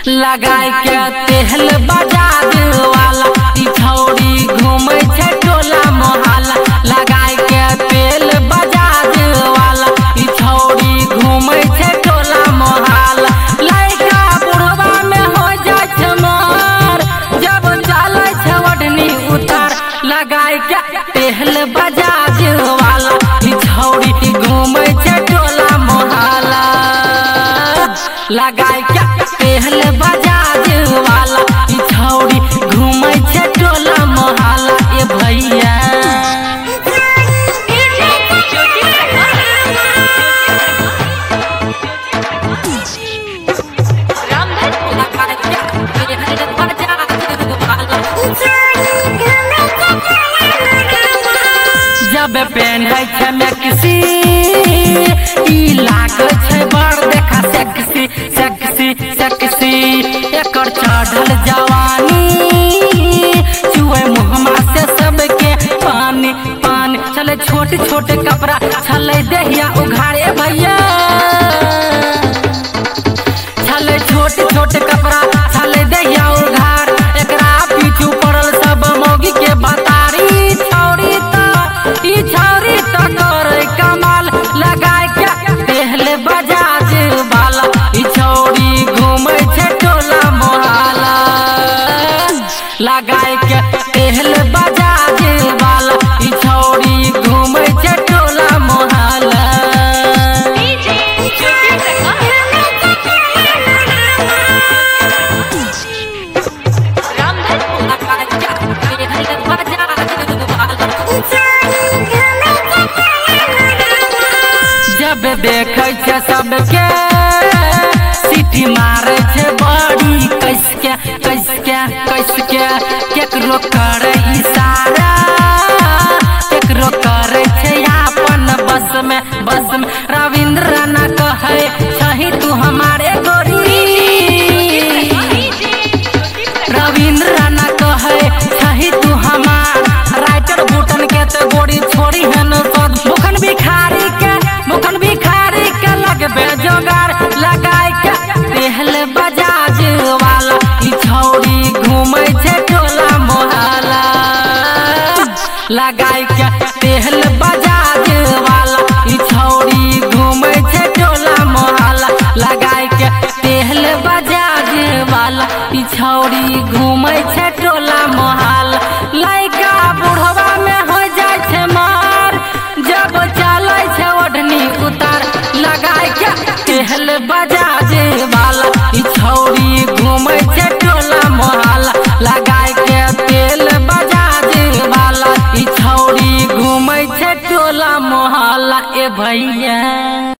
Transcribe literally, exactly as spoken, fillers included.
लगाई के तेल बजाज वाला ई छौड़ी घूमे छे टोला मोहल्ला। लगाई के तेल बजाज वाला ई छौड़ी घूमे छे टोला मोहल्ला। लइका बुढ़वा में हो जाय छे मार जब चले छे ओढ़नी उतार। लगाई के तेल बजाज वाला ई छौड़ी घूमे छे टोला मोहल्ला। लगाई के तेल बजाज वाला ई छौड़ी घूमे छे टोला मोहल्ला। ए भैया जब पहने छे मैक्सी ई लागे छे बड़ देखा सेक्सी सेक्सी सेक्सी। एकर चढ़ल जवानी चुए मुहमा से सबके पानी पानी। चले छोटे छोटे कपड़ा चले देहिया उघाड़े भैया। चले छोटे छोटे कपड़ा चले देहिया उघाड़। एकरा पीछू पड़ल सब मौगी के बतारी छौड़ी त ई छौड़ी त करे कमाल। लगाई के तेल बजाज वाला ई छौड़ी घूमे छे टोला मोहल्ला। लगाई के तेल बजाज वाला ई छौड़ी घूमे छे टोला मोहल्ला। जब देखे छे सबके सीटी मारे छे बड़ी कसके कसके कसके। केकरो करे इशारा केकरो करे छे अपन बस में बस में। रविंद्र न कहे छही तू हमारे गोरी। रविंद्र न कहे छही तू हमार। राइटर बूटन के तो गोरी छोड़ी है न सद। मुखन भिखारी के मुखन भिखारी के लगबे जोगार। लगाई के तेल बजाज वाला ई छौड़ी घूमे छे टोला मोहल्ला। लगाई के तेल बजाज वाला ई छौड़ी घूमे छे टोला मोहल्ला। लगाई के तेल बजाज वाला ई छौड़ी घूमे छे टोला मोहल्ला। लइका बुढ़वा में हो जाय छे मार जब चले छे ओढ़नी उतार। लगाई के तेल बजाज वाला ई छौड़ी घूमे छे टोला मोहल्ला। लगाई के तेल बजाज वाला ई छौड़ी घूमे छे टोला मोहल्ला। ए भैया